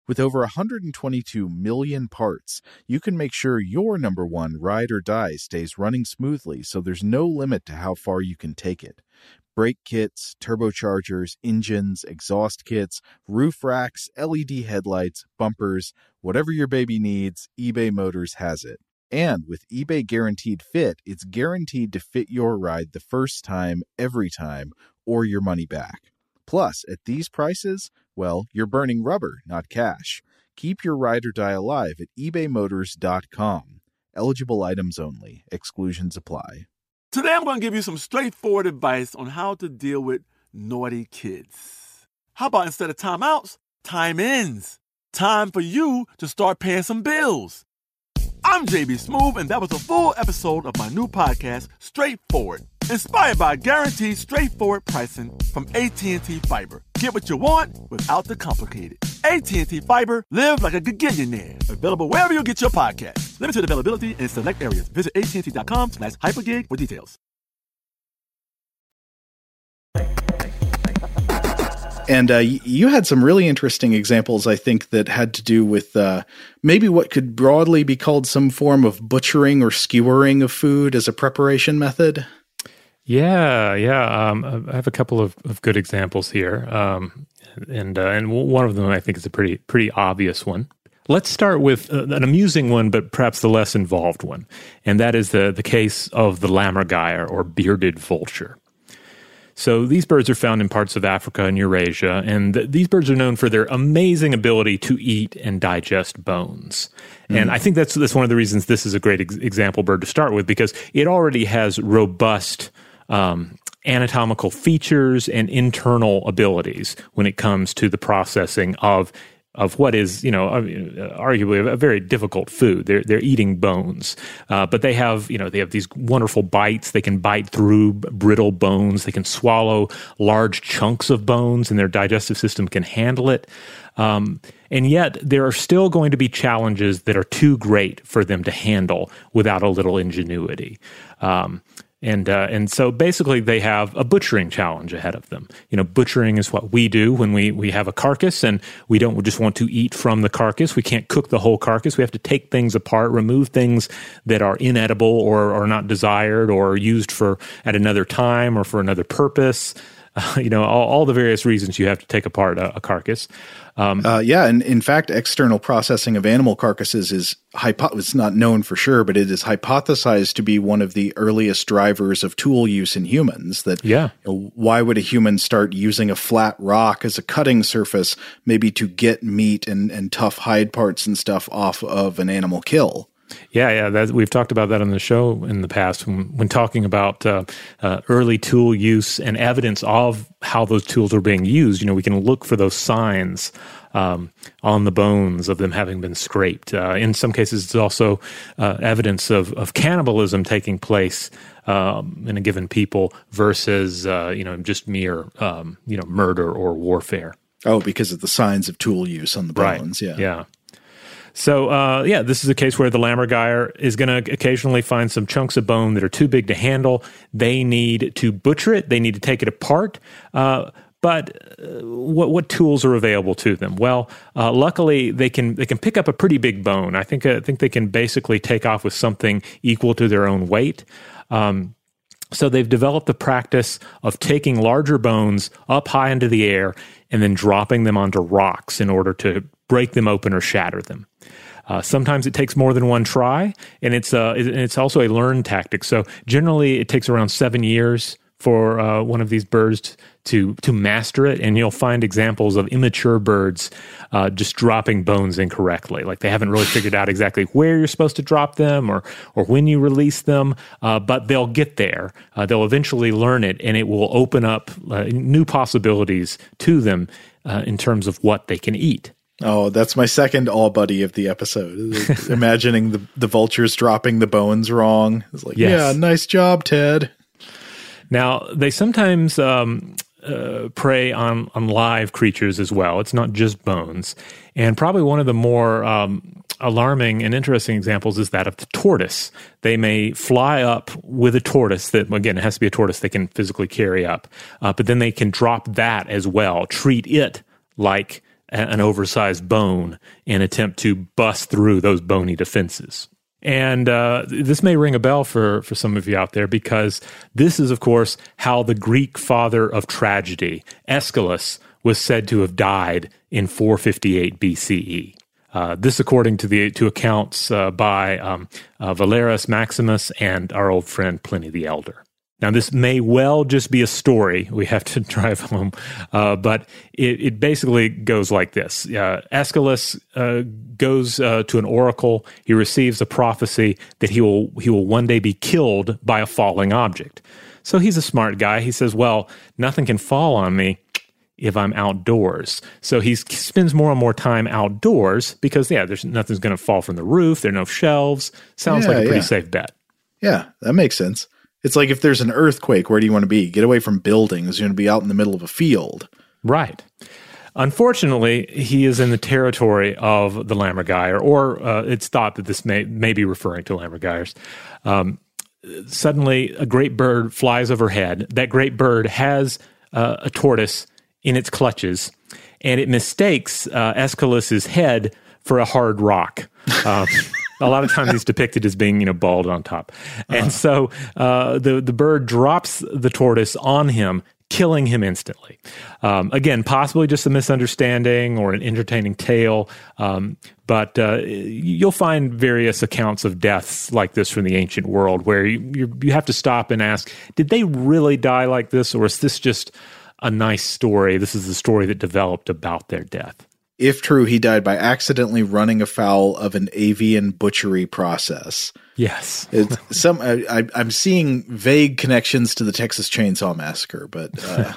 With over one hundred twenty-two million parts, you can make sure your number one ride or die stays running smoothly so there's no limit to how far you can take it. Brake kits, turbochargers, engines, exhaust kits, roof racks, L E D headlights, bumpers, whatever your baby needs, eBay Motors has it. And with eBay Guaranteed Fit, it's guaranteed to fit your ride the first time, every time, or your money back. Plus, at these prices, well, you're burning rubber, not cash. Keep your ride or die alive at ebay motors dot com. Eligible items only. Exclusions apply. Today I'm going to give you some straightforward advice on how to deal with naughty kids. How about instead of timeouts, time ins? Time for you to start paying some bills. I'm J B Smoove, and that was a full episode of my new podcast, Straightforward, inspired by guaranteed straightforward pricing from A T and T Fiber. Get what you want without the complicated. A T and T Fiber, live like a gigillionaire. Available wherever you get your podcasts. Limited availability in select areas. Visit A T and T dot com slash hypergig for details. And uh, you had some really interesting examples, I think, that had to do with uh, maybe what could broadly be called some form of butchering or skewering of food as a preparation method. Yeah, yeah. Um, I have a couple of, of good examples here, um, and uh, and one of them I think is a pretty pretty obvious one. Let's start with uh, an amusing one, but perhaps the less involved one, and that is the the case of the lammergeier or bearded vulture. So these birds are found in parts of Africa and Eurasia, and th- these birds are known for their amazing ability to eat and digest bones. Mm. And I think that's that's one of the reasons this is a great ex- example bird to start with, because it already has robust um, anatomical features and internal abilities when it comes to the processing of of what is, you know, arguably a very difficult food. They're they're eating bones, uh, but they have, you know, they have these wonderful bites. They can bite through brittle bones. They can swallow large chunks of bones, and their digestive system can handle it. Um, and yet, there are still going to be challenges that are too great for them to handle without a little ingenuity. Um, And uh, and so basically they have a butchering challenge ahead of them. You know, butchering is what we do when we, we have a carcass, and we don't just want to eat from the carcass. We can't cook the whole carcass. We have to take things apart, remove things that are inedible or are not desired or used for at another time or for another purpose. Uh, you know, all, all the various reasons you have to take apart a, a carcass. Um, uh, yeah, and in fact, external processing of animal carcasses is hypo- it's not known for sure, but it is hypothesized to be one of the earliest drivers of tool use in humans. That yeah, you know, why would a human start using a flat rock as a cutting surface, maybe to get meat and, and tough hide parts and stuff off of an animal kill? Yeah, yeah, that, we've talked about that on the show in the past when, when talking about uh, uh, early tool use and evidence of how those tools are being used. You know, we can look for those signs um, on the bones of them having been scraped. Uh, in some cases, it's also uh, evidence of, of cannibalism taking place um, in a given people versus, uh, you know, just mere, um, you know, murder or warfare. Oh, because of the signs of tool use on the bones, right. yeah. Yeah. So, uh, yeah, this is a case where the lammergeier is going to occasionally find some chunks of bone that are too big to handle. They need to butcher it. They need to take it apart. Uh, but uh, what what tools are available to them? Well, uh, luckily they can they can pick up a pretty big bone. I think I think they can basically take off with something equal to their own weight. Um, so they've developed the practice of taking larger bones up high into the air and then dropping them onto rocks in order to break them open or shatter them. Uh, sometimes it takes more than one try, and it's uh, it's also a learned tactic. So generally, it takes around seven years for uh, one of these birds to to master it, and you'll find examples of immature birds uh, just dropping bones incorrectly, like they haven't really figured out exactly where you're supposed to drop them or or when you release them, uh, but they'll get there. Uh, they'll eventually learn it, and it will open up uh, new possibilities to them uh, in terms of what they can eat. Oh, that's my second all buddy of the episode. Imagining the, the vultures dropping the bones wrong. It's like, yes. Yeah, nice job, Ted. Now, they sometimes um, uh, prey on, on live creatures as well. It's not just bones. And probably one of the more um, alarming and interesting examples is that of the tortoise. They may fly up with a tortoise that, again, it has to be a tortoise they can physically carry up. Uh, but then they can drop that as well, treat it like an oversized bone and attempt to bust through those bony defenses. And uh, this may ring a bell for, for some of you out there, because this is, of course, how the Greek father of tragedy, Aeschylus, was said to have died in four fifty-eight B C E. Uh, this, according to the to accounts uh, by um, uh, Valerius Maximus and our old friend Pliny the Elder. Now, this may well just be a story we have to drive home, uh, but it, it basically goes like this. Uh, Aeschylus uh, goes uh, to an oracle. He receives a prophecy that he will he will one day be killed by a falling object. So he's a smart guy. He says, well, nothing can fall on me if I'm outdoors. So he spends more and more time outdoors because, yeah, there's nothing's going to fall from the roof. There are no shelves. Sounds yeah, like a pretty yeah. safe bet. Yeah, that makes sense. It's like if there's an earthquake, where do you want to be? Get away from buildings. You're going to be out in the middle of a field. Right. Unfortunately, he is in the territory of the Lammergeier, or uh, it's thought that this may, may be referring to Lammergeiers. Um, suddenly, a great bird flies overhead. That great bird has uh, a tortoise in its clutches, and it mistakes uh, Aeschylus's head for a hard rock. Um, a lot of times he's depicted as being, you know, bald on top. And uh-huh. so uh, the, the bird drops the tortoise on him, killing him instantly. Um, again, possibly just a misunderstanding or an entertaining tale, um, but uh, you'll find various accounts of deaths like this from the ancient world where you, you, you have to stop and ask, did they really die like this, or is this just a nice story? This is the story that developed about their death. If true, he died by accidentally running afoul of an avian butchery process. Yes. It's some I, I, I'm seeing vague connections to the Texas Chainsaw Massacre, but uh...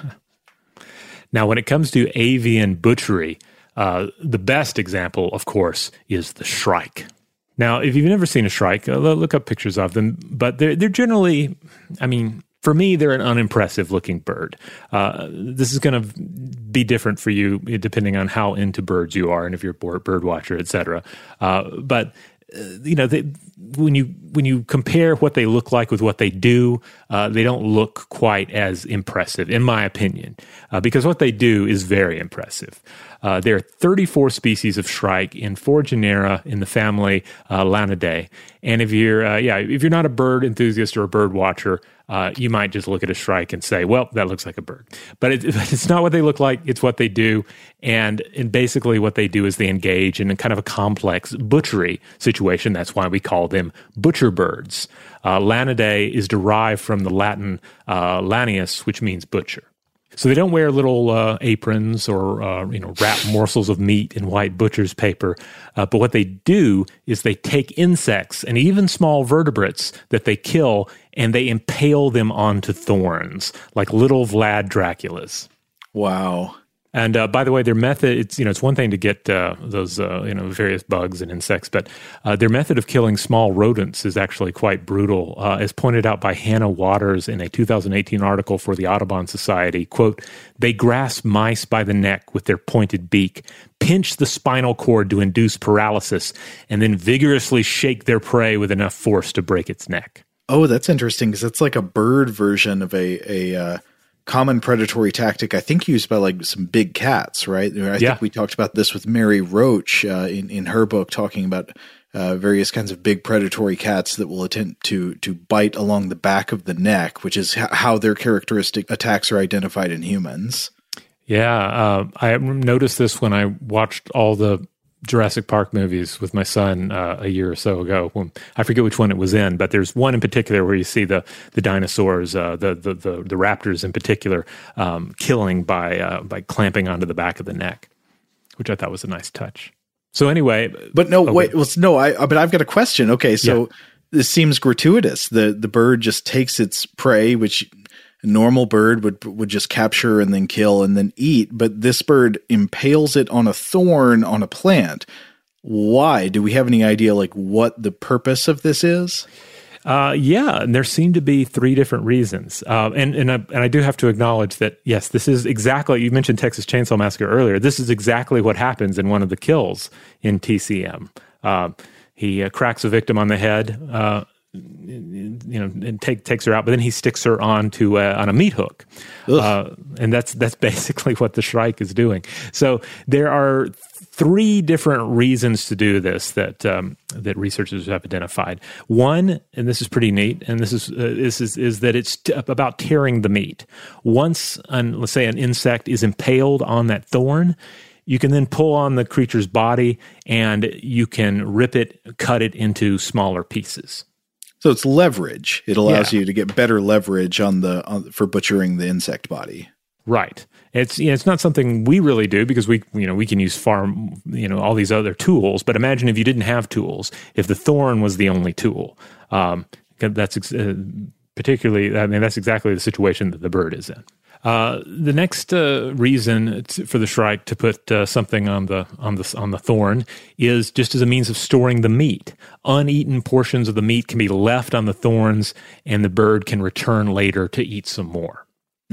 now when it comes to avian butchery, uh, the best example, of course, is the shrike. Now, if you've never seen a shrike, uh, look up pictures of them, but they're they're generally, I mean, for me, they're an unimpressive looking bird. Uh, this is going to be different for you depending on how into birds you are and if you're a bird watcher, et cetera. Uh, but uh, you know, they, when you when you compare what they look like with what they do, uh, they don't look quite as impressive, in my opinion, uh, because what they do is very impressive. Uh, there are thirty-four species of shrike in four genera in the family uh, Lanidae, and if you're uh, yeah if you're not a bird enthusiast or a bird watcher, uh, you might just look at a shrike and say, well, that looks like a bird. But it, it's not what they look like, it's what they do. And, and basically what they do is they engage in a kind of a complex butchery situation. That's why we call them butcher birds. Uh, Lanidae is derived from the Latin uh, lanius, which means butcher. So they don't wear little uh, aprons or uh, you know wrap morsels of meat in white butcher's paper, uh, but what they do is they take insects and even small vertebrates that they kill and they impale them onto thorns like little Vlad Draculas. Wow. And uh, by the way, their method, it's, you know, it's one thing to get uh, those, uh, you know, various bugs and insects, but uh, their method of killing small rodents is actually quite brutal. Uh, as pointed out by Hannah Waters in a two thousand eighteen article for the Audubon Society, quote, they grasp mice by the neck with their pointed beak, pinch the spinal cord to induce paralysis, and then vigorously shake their prey with enough force to break its neck. Oh, that's interesting, because it's like a bird version of a, a uh, common predatory tactic, I think used by like some big cats, right? I yeah. think we talked about this with Mary Roach uh, in, in her book, talking about uh, various kinds of big predatory cats that will attempt to to bite along the back of the neck, which is h- how their characteristic attacks are identified in humans. Yeah, uh, I noticed this when I watched all the Jurassic Park movies with my son uh, a year or so ago. When, I forget which one it was in, but there's one in particular where you see the the dinosaurs, uh, the, the the the raptors in particular, um, killing by uh, by clamping onto the back of the neck, which I thought was a nice touch. So anyway, but no, okay. wait, well, no, I but I've got a question. Okay, so yeah. This seems gratuitous. The the bird just takes its prey, which a normal bird would would just capture and then kill and then eat, but this bird impales it on a thorn on a plant. Why? Do we have any idea like what the purpose of this is? Uh, yeah, and there seem to be three different reasons. Uh, and and I, and I do have to acknowledge that, yes, this is exactly, you mentioned Texas Chainsaw Massacre earlier, this is exactly what happens in one of the kills in T C M. Uh, he uh, cracks a victim on the head, uh, you know, and take, takes her out, but then he sticks her onto a, on a meat hook. Uh, and that's that's basically what the Shrike is doing. So there are three different reasons to do this that um, that researchers have identified. One, and this is pretty neat, and this is uh, this is is that it's t- about tearing the meat. Once, an, let's say, an insect is impaled on that thorn, you can then pull on the creature's body and you can rip it, cut it into smaller pieces. So it's leverage. It allows Yeah. you to get better leverage on the on, for butchering the insect body. Right. It's you know, it's not something we really do because we you know we can use farm you know all these other tools. But imagine if you didn't have tools, if the thorn was the only tool. Um, that's ex- uh, particularly. I mean, that's exactly the situation that the bird is in. Uh, the next uh, reason t- for the Shrike to put uh, something on the on the on the thorn is just as a means of storing the meat. Uneaten portions of the meat can be left on the thorns, and the bird can return later to eat some more.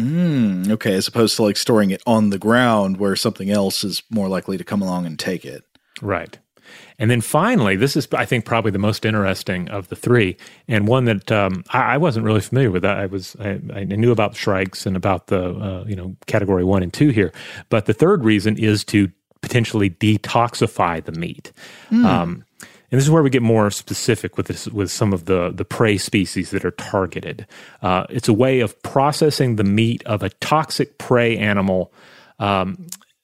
Mm, okay, as opposed to like storing it on the ground where something else is more likely to come along and take it. Right. And then finally, this is, I think, probably the most interesting of the three, and one that um, I, I wasn't really familiar with. I was I, I knew about shrikes and about the uh, you know category one and two here, but the third reason is to potentially detoxify the meat. Mm. Um, and this is where we get more specific with this, with some of the the prey species that are targeted. Uh, it's a way of processing the meat of a toxic prey animal. Um,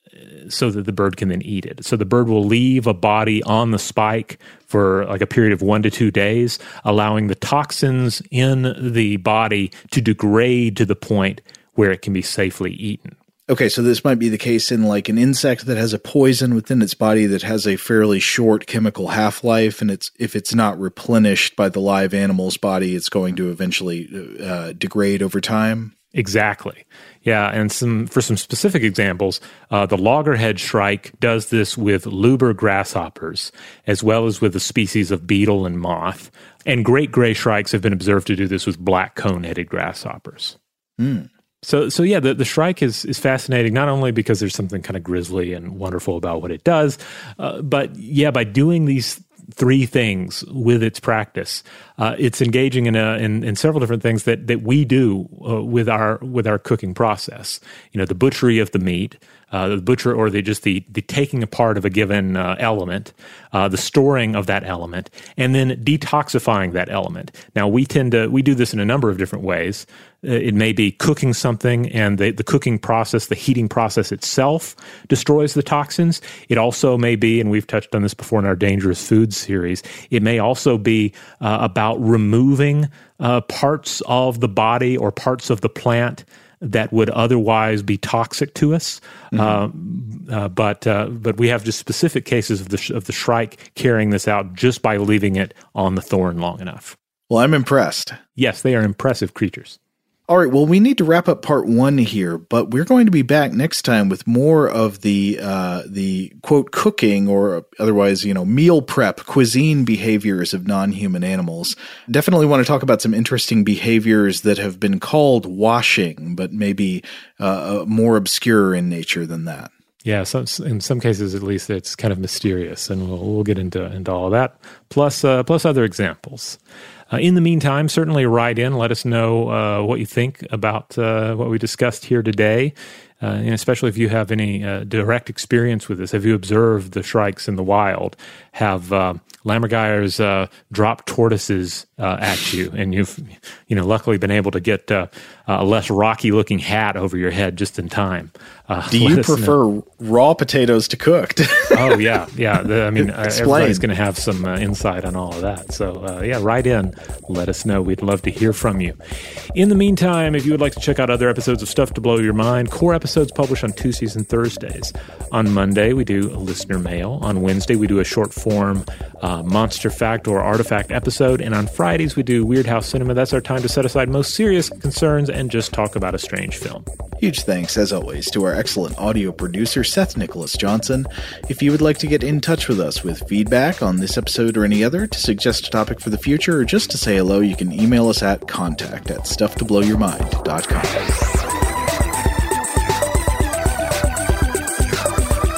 so that the bird can then eat it. So the bird will leave a body on the spike for like a period of one to two days, allowing the toxins in the body to degrade to the point where it can be safely eaten. Okay, so this might be the case in like an insect that has a poison within its body that has a fairly short chemical half-life, and it's if it's not replenished by the live animal's body, it's going to eventually uh, degrade over time. Exactly. Yeah, and some for some specific examples, uh, the loggerhead shrike does this with lubber grasshoppers, as well as with a species of beetle and moth. And great gray shrikes have been observed to do this with black cone-headed grasshoppers. Mm. So, so yeah, the, the shrike is is fascinating, not only because there's something kind of grisly and wonderful about what it does, uh, but yeah, by doing these three things with its practice, uh, it's engaging in, a, in in several different things that that we do uh, with our with our cooking process. You know, the butchery of the meat, uh, the butcher or the just the the taking apart of a given uh, element, uh, the storing of that element, and then detoxifying that element. Now, we tend to we do this in a number of different ways. It may be cooking something, and the, the cooking process, the heating process itself, destroys the toxins. It also may be, and we've touched on this before in our Dangerous Foods series, it may also be uh, about removing uh, parts of the body or parts of the plant that would otherwise be toxic to us. Mm-hmm. uh, uh, but uh, but we have just specific cases of the sh- of the shrike carrying this out just by leaving it on the thorn long enough. Well, I'm impressed. Yes, they are impressive creatures. All right, well, we need to wrap up part one here, but we're going to be back next time with more of the, uh, the quote, cooking or otherwise, you know, meal prep, cuisine behaviors of non-human animals. Definitely want to talk about some interesting behaviors that have been called washing, but maybe uh, more obscure in nature than that. Yeah, so in some cases, at least, it's kind of mysterious, and we'll, we'll get into, into all of that, plus, uh, plus other examples. Uh, in the meantime, certainly write in. Let us know uh, what you think about uh, what we discussed here today, uh, and especially if you have any uh, direct experience with this. Have you observed the shrikes in the wild? Have uh, lammergeiers uh, dropped tortoises uh, at you, and you've, you know, luckily been able to get uh, a less rocky-looking hat over your head just in time? Uh, Do you prefer know. raw potatoes to cooked? Oh, yeah. Yeah. The, I mean, uh, everybody's going to have some uh, insight on all of that. So, uh, yeah, write in. Let us know. We'd love to hear from you. In the meantime, if you would like to check out other episodes of Stuff to Blow Your Mind, core episodes published on Tuesdays and Thursdays. On Monday, we do a listener mail. On Wednesday, we do a short form uh, monster fact or artifact episode. And on Fridays, we do Weird House Cinema. That's our time to set aside most serious concerns and just talk about a strange film. Huge thanks, as always, to our excellent audio producer, Seth Nicholas Johnson. If you would like to get in touch with us with feedback on this episode or any other, to suggest a topic for the future, or just to say hello, you can email us at contact at stuff to blow your mind dot com.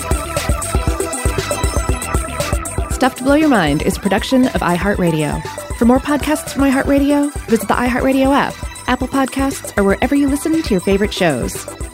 Stuff to Blow Your Mind is a production of iHeartRadio. For more podcasts from iHeartRadio, visit the iHeartRadio app, Apple Podcasts, or wherever you listen to your favorite shows.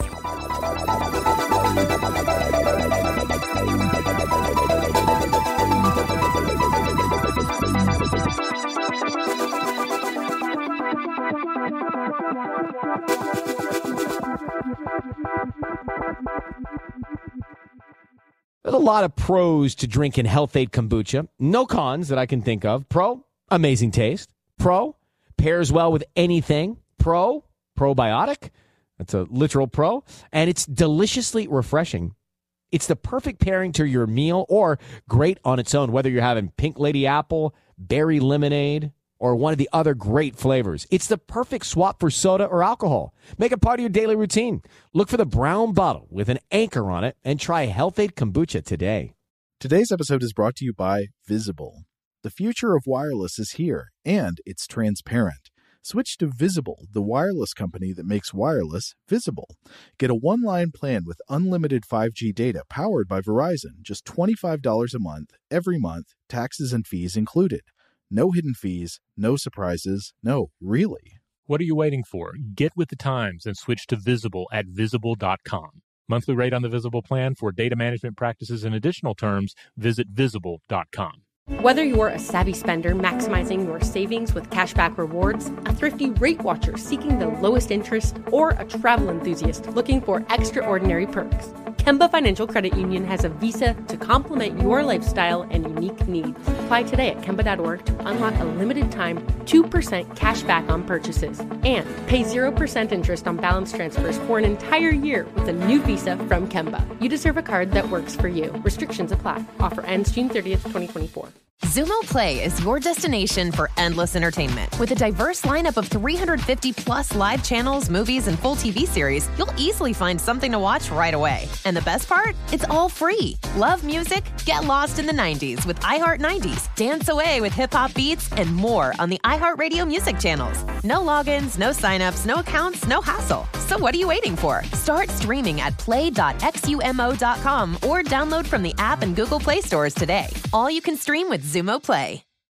There's a lot of pros to drinking Health-Ade kombucha. No cons that I can think of. Pro, amazing taste. Pro, pairs well with anything. Pro, probiotic. That's a literal pro. And it's deliciously refreshing. It's the perfect pairing to your meal or great on its own, whether you're having pink lady apple, berry lemonade, or one of the other great flavors. It's the perfect swap for soda or alcohol. Make it part of your daily routine. Look for the brown bottle with an anchor on it and try Health-Ade kombucha today. Today's episode is brought to you by Visible. The future of wireless is here, and it's transparent. Switch to Visible, the wireless company that makes wireless visible. Get a one-line plan with unlimited five G data powered by Verizon. Just twenty-five dollars a month, every month, taxes and fees included. No hidden fees, no surprises, no, really. What are you waiting for? Get with the times and switch to Visible at visible dot com. Monthly rate on the Visible plan for data management practices and additional terms, visit visible dot com. Whether you're a savvy spender maximizing your savings with cashback rewards, a thrifty rate watcher seeking the lowest interest, or a travel enthusiast looking for extraordinary perks, Kemba Financial Credit Union has a visa to complement your lifestyle and unique needs. Apply today at Kemba dot org to unlock a limited time two percent cash back on purchases and pay zero percent interest on balance transfers for an entire year with a new visa from Kemba. You deserve a card that works for you. Restrictions apply. Offer ends June thirtieth, twenty twenty-four. Xumo Play is your destination for endless entertainment. With a diverse lineup of three hundred fifty plus live channels, movies, and full T V series, you'll easily find something to watch right away. And the best part? It's all free. Love music? Get lost in the nineties with iHeart nineties. Dance away with hip-hop beats and more on the iHeartRadio music channels. No logins, no signups, no accounts, no hassle. So what are you waiting for? Start streaming at play dot xumo dot com or download from the app and Google Play stores today. All you can stream with Xumo Play.